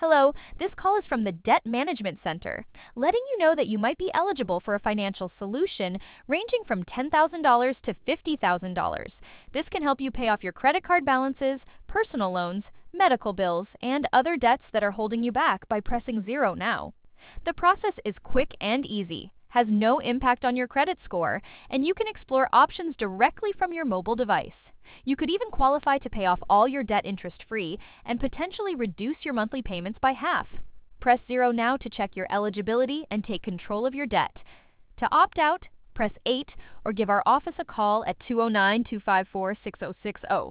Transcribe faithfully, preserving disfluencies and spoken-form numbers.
Hello, this call is from the Debt Management Center, letting you know that you might be eligible for a financial solution ranging from ten thousand dollars to fifty thousand dollars. This can help you pay off your credit card balances, personal loans, medical bills, and other debts that are holding you back by pressing zero now. The process is quick and easy, has no impact on your credit score, and you can explore options directly from your mobile device. You could even qualify to pay off all your debt interest-free and potentially reduce your monthly payments by half. Press zero now to check your eligibility and take control of your debt. To opt out, press eight or give our office a call at two oh nine, two five four, six oh six oh.